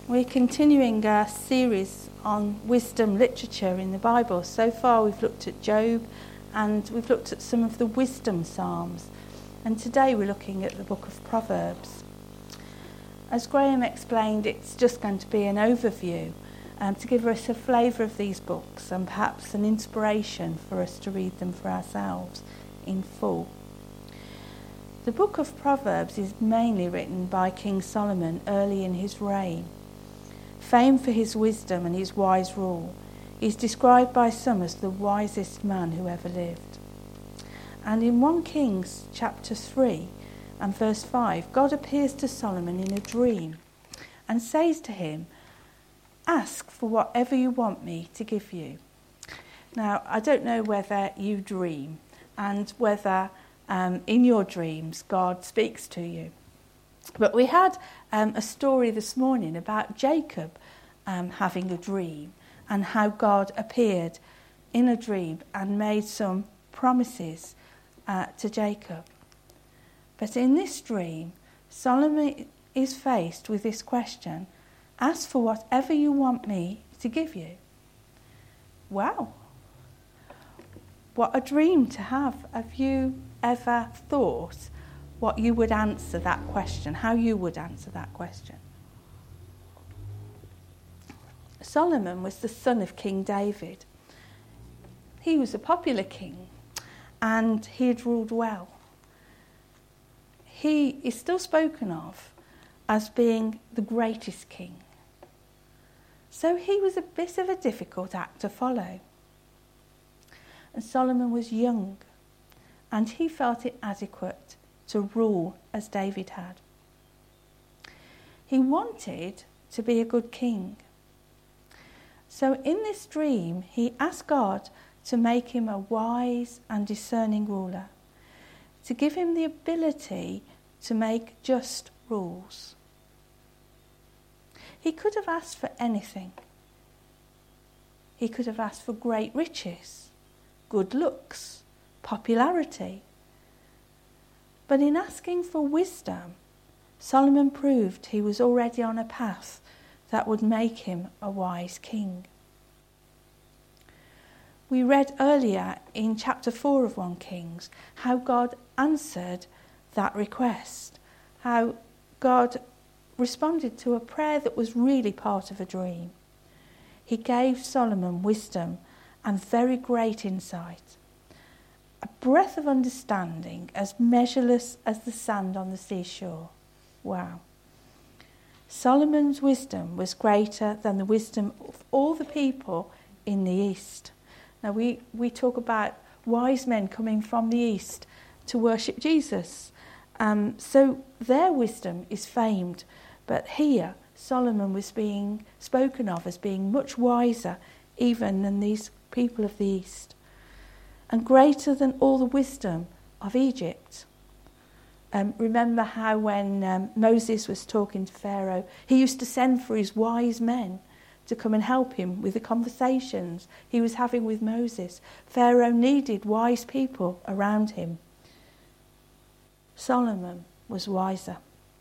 We're continuing our series on wisdom literature in the Bible. So far we've looked at Job and we've looked at some of the wisdom psalms. And today we're looking at the book of Proverbs. As Graham explained, it's just going to be an overview to give us a flavour of these books and perhaps an inspiration for us to read them for ourselves in full. The book of Proverbs is mainly written by King Solomon early in his reign. Famed for his wisdom and his wise rule, he is described by some as the wisest man who ever lived. And in 1 Kings chapter 3 and verse 5, God appears to Solomon in a dream and says to him, "Ask for whatever you want me to give you." Now, I don't know whether you dream and whether in your dreams God speaks to you. But we had a story this morning about Jacob having a dream and how God appeared in a dream and made some promises to Jacob. But in this dream, Solomon is faced with this question: ask for whatever you want me to give you. Wow. What a dream to have. Have you ever thought what you would answer that question, how you would answer that question? Solomon was the son of King David. He was a popular king and he had ruled well. He is still spoken of as being the greatest king. So he was a bit of a difficult act to follow. And Solomon was young and he felt it adequate to rule as David had. He wanted to be a good king. So in this dream, he asked God to make him a wise and discerning ruler, to give him the ability to make just rules. He could have asked for anything. He could have asked for great riches, good looks, popularity. But in asking for wisdom, Solomon proved he was already on a path that would make him a wise king. We read earlier in chapter 4 of 1 Kings how God answered that request, how God responded to a prayer that was really part of a dream. He gave Solomon wisdom and very great insight, a breadth of understanding as measureless as the sand on the seashore. Wow. Solomon's wisdom was greater than the wisdom of all the people in the East. Now we talk about wise men coming from the East to worship Jesus. So their wisdom is famed, but here Solomon was being spoken of as being much wiser even than these people of the East, and greater than all the wisdom of Egypt. Remember how when Moses was talking to Pharaoh, he used to send for his wise men to come and help him with the conversations he was having with Moses. Pharaoh needed wise people around him. Solomon was wiser.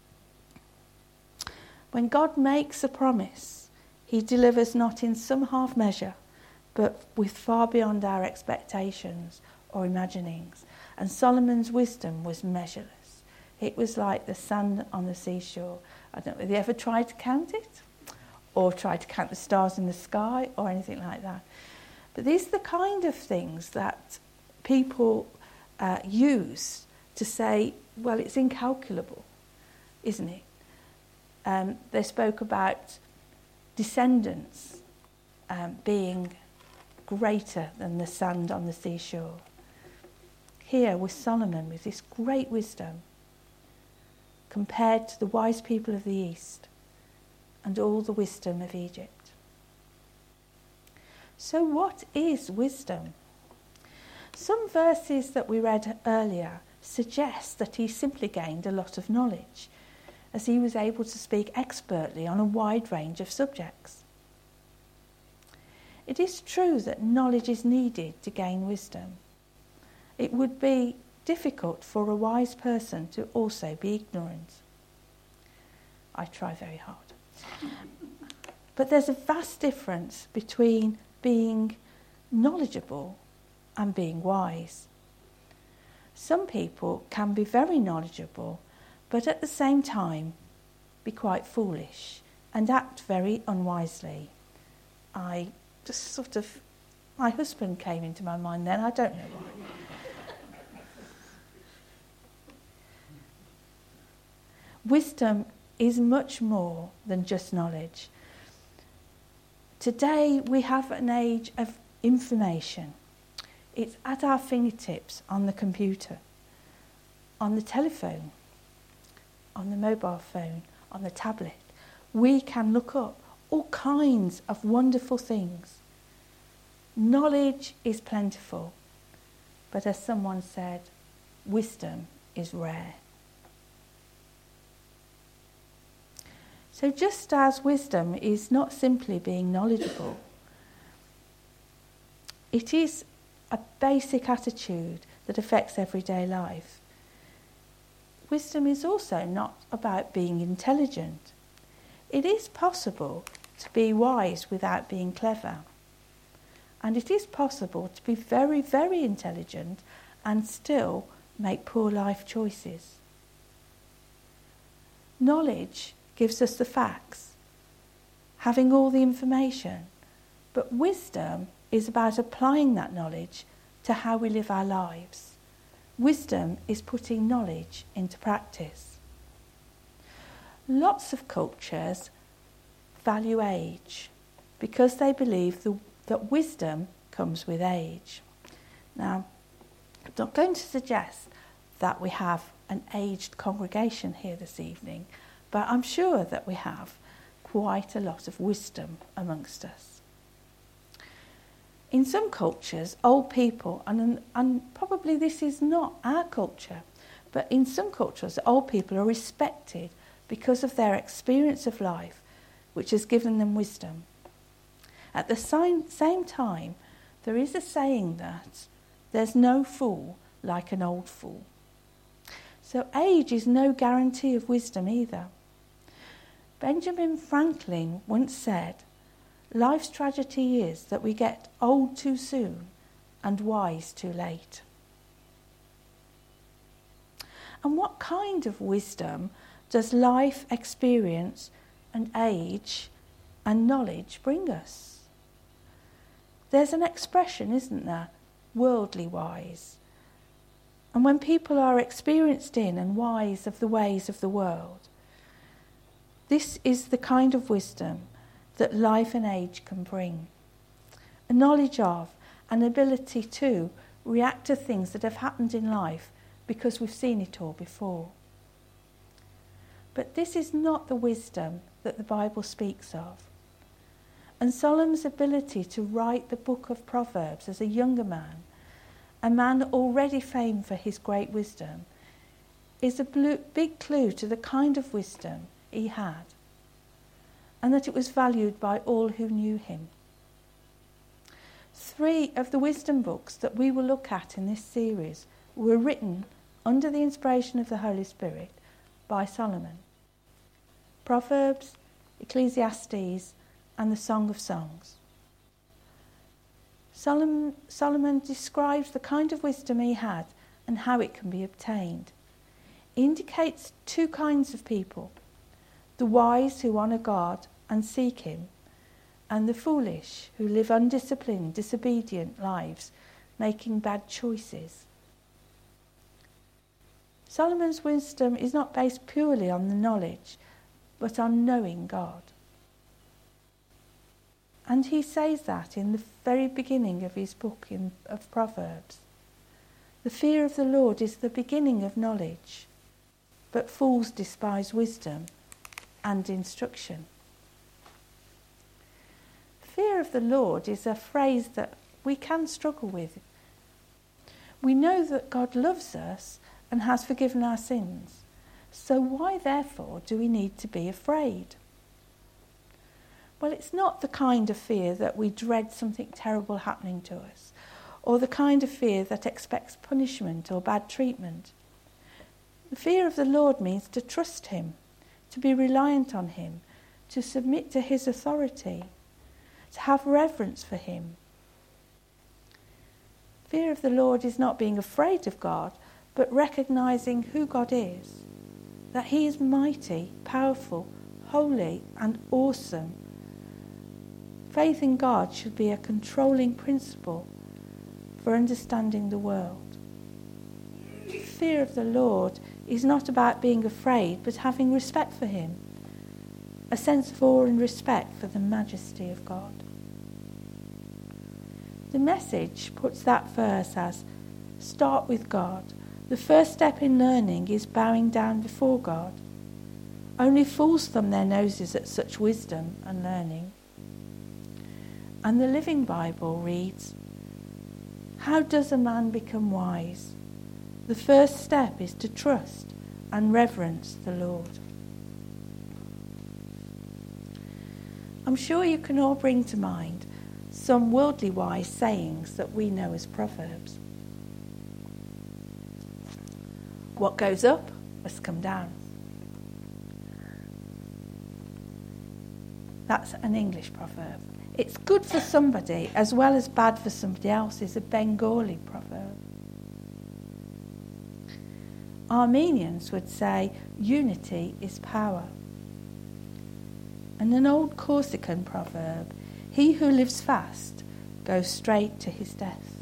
When God makes a promise, he delivers not in some half measure, but with far beyond our expectations or imaginings. And Solomon's wisdom was measureless. It was like the sand on the seashore. I don't know, have you ever tried to count it? Or tried to count the stars in the sky or anything like that? But these are the kind of things that people use to say, well, it's incalculable, isn't it? They spoke about descendants being greater than the sand on the seashore. Here was Solomon with this great wisdom compared to the wise people of the East and all the wisdom of Egypt. So what is wisdom? Some verses that we read earlier suggest that he simply gained a lot of knowledge, as he was able to speak expertly on a wide range of subjects. It is true that knowledge is needed to gain wisdom. It would be difficult for a wise person to also be ignorant. I try very hard. But there's a vast difference between being knowledgeable and being wise. Some people can be very knowledgeable, but at the same time be quite foolish and act very unwisely. My husband came into my mind then, I don't know why. Wisdom is much more than just knowledge. Today we have an age of information. It's at our fingertips on the computer, on the telephone, on the mobile phone, on the tablet. We can look up all kinds of wonderful things. Knowledge is plentiful, but as someone said, wisdom is rare. So just as wisdom is not simply being knowledgeable, it is a basic attitude that affects everyday life. Wisdom is also not about being intelligent. It is possible to be wise without being clever. And it is possible to be very, very intelligent and still make poor life choices. Knowledge gives us the facts, having all the information, but wisdom is about applying that knowledge to how we live our lives. Wisdom is putting knowledge into practice. Lots of cultures value age because they believe that wisdom comes with age. Now, I'm not going to suggest that we have an aged congregation here this evening, but I'm sure that we have quite a lot of wisdom amongst us. In some cultures, old people, and probably this is not our culture, but in some cultures, old people are respected because of their experience of life, which has given them wisdom. At the same time, there is a saying that there's no fool like an old fool. So age is no guarantee of wisdom either. Benjamin Franklin once said, "Life's tragedy is that we get old too soon and wise too late." And what kind of wisdom does life experience and age and knowledge bring us? There's an expression, isn't there? Worldly wise. And when people are experienced in and wise of the ways of the world, this is the kind of wisdom that life and age can bring. A knowledge of, an ability to react to things that have happened in life because we've seen it all before. But this is not the wisdom that the Bible speaks of. And Solomon's ability to write the book of Proverbs as a younger man, a man already famed for his great wisdom, is a big clue to the kind of wisdom he had, and that it was valued by all who knew him. 3 of the wisdom books that we will look at in this series were written under the inspiration of the Holy Spirit by Solomon. Proverbs, Ecclesiastes, and the Song of Songs. Solomon describes the kind of wisdom he had and how it can be obtained. He indicates 2 kinds of people: the wise who honour God and seek him, and the foolish who live undisciplined, disobedient lives, making bad choices. Solomon's wisdom is not based purely on the knowledge, but on knowing God. And he says that in the very beginning of his book of Proverbs. The fear of the Lord is the beginning of knowledge, but fools despise wisdom and instruction. Fear of the Lord is a phrase that we can struggle with. We know that God loves us and has forgiven our sins. So why, therefore, do we need to be afraid? Well, it's not the kind of fear that we dread something terrible happening to us, or the kind of fear that expects punishment or bad treatment. The fear of the Lord means to trust him, to be reliant on him, to submit to his authority, to have reverence for him. Fear of the Lord is not being afraid of God, but recognising who God is, that he is mighty, powerful, holy and awesome. Faith in God should be a controlling principle for understanding the world. Fear of the Lord is not about being afraid, but having respect for him, a sense of awe and respect for the majesty of God. The Message puts that verse as, start with God. The first step in learning is bowing down before God. Only fools thumb their noses at such wisdom and learning. And the Living Bible reads, how does a man become wise? The first step is to trust and reverence the Lord. I'm sure you can all bring to mind some worldly wise sayings that we know as proverbs. What goes up must come down. That's an English proverb. It's good for somebody as well as bad for somebody else is a Bengali proverb. Armenians would say unity is power. And an old Corsican proverb, he who lives fast goes straight to his death.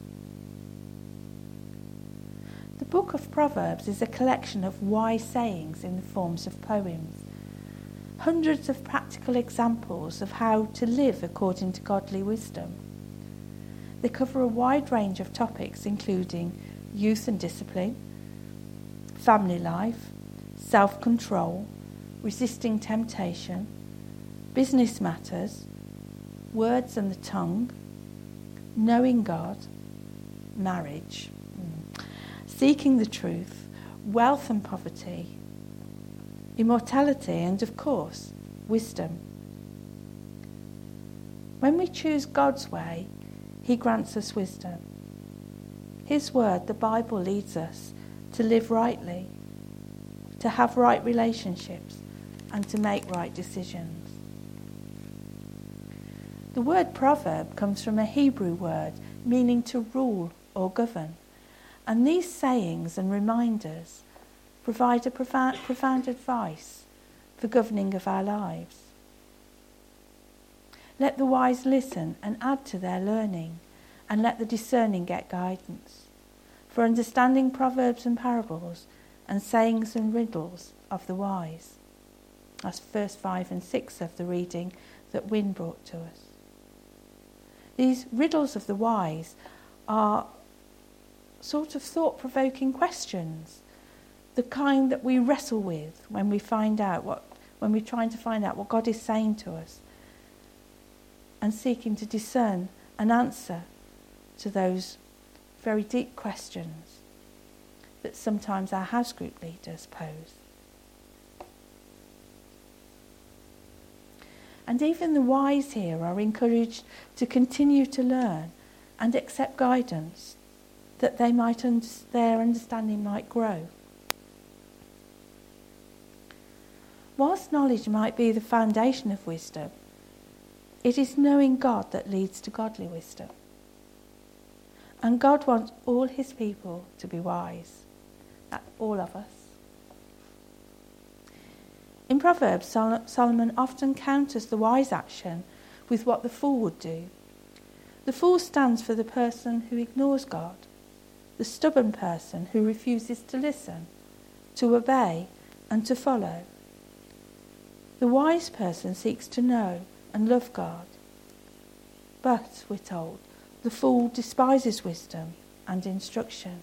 The book of Proverbs is a collection of wise sayings in the forms of poems. Hundreds of practical examples of how to live according to godly wisdom. They cover a wide range of topics including youth and discipline, family life, self-control, resisting temptation, business matters, words and the tongue, knowing God, marriage, seeking the truth, wealth and poverty, immortality and, of course, wisdom. When we choose God's way, he grants us wisdom. His word, the Bible, leads us to live rightly, to have right relationships, and to make right decisions. The word proverb comes from a Hebrew word meaning to rule or govern, and these sayings and reminders provide a profound advice for governing of our lives. Let the wise listen and add to their learning, and let the discerning get guidance, for understanding proverbs and parables, and sayings and riddles of the wise. That's verse 5 and 6 of the reading that Wynne brought to us. These riddles of the wise are sort of thought-provoking questions, the kind that we wrestle with when we're trying to find out what God is saying to us, and seeking to discern an answer to those very deep questions that sometimes our house group leaders pose. And even the wise here are encouraged to continue to learn and accept guidance, that their understanding might grow. Whilst knowledge might be the foundation of wisdom, it is knowing God that leads to godly wisdom. And God wants all his people to be wise. That's all of us. In Proverbs, Solomon often counters the wise action with what the fool would do. The fool stands for the person who ignores God, the stubborn person who refuses to listen, to obey, and to follow. The wise person seeks to know and love God. But, we're told, the fool despises wisdom and instruction.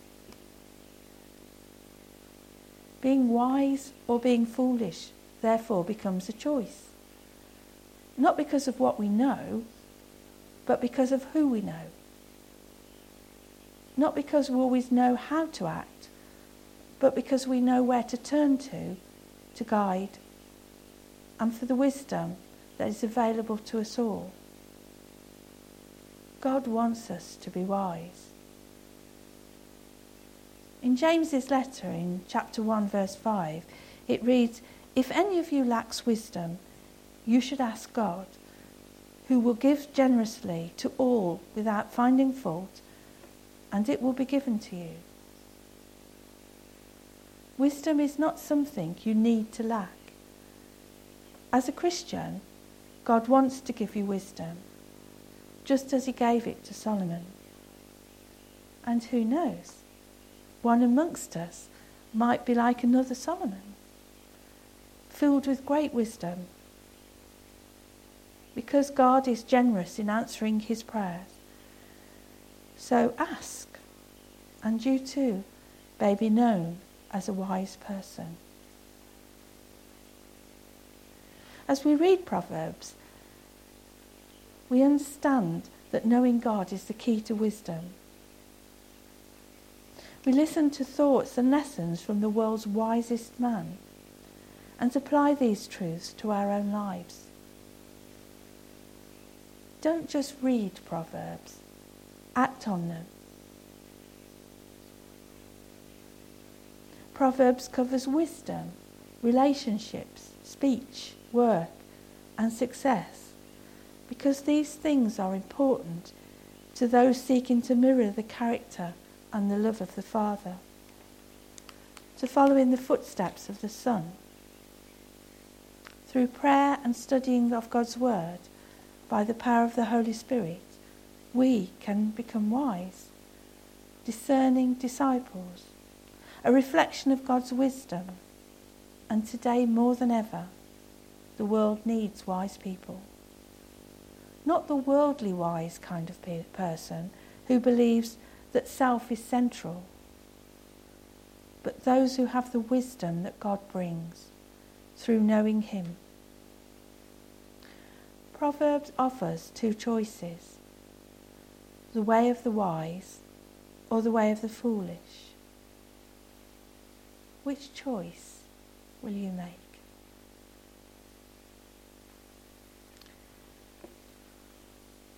Being wise or being foolish, therefore, becomes a choice. Not because of what we know, but because of who we know. Not because we always know how to act, but because we know where to turn to guide, and for the wisdom that is available to us all. God wants us to be wise. In James's letter in chapter 1 verse 5, it reads, "If any of you lacks wisdom, you should ask God, who will give generously to all without finding fault, and it will be given to you. Wisdom is not something you need to lack. As a Christian, God wants to give you wisdom, just as he gave it to Solomon. And who knows, one amongst us might be like another Solomon, filled with great wisdom, because God is generous in answering his prayers. So ask, and you too may be known as a wise person. As we read Proverbs, we understand that knowing God is the key to wisdom. We listen to thoughts and lessons from the world's wisest man and apply these truths to our own lives. Don't just read Proverbs, act on them. Proverbs covers wisdom, relationships, speech, work, and success, because these things are important to those seeking to mirror the character and the love of the Father, to follow in the footsteps of the Son. Through prayer and studying of God's Word, by the power of the Holy Spirit, we can become wise, discerning disciples, a reflection of God's wisdom. And today more than ever, the world needs wise people. Not the worldly wise kind of person who believes that self is central, but those who have the wisdom that God brings through knowing him. Proverbs offers two choices: the way of the wise or the way of the foolish. Which choice will you make?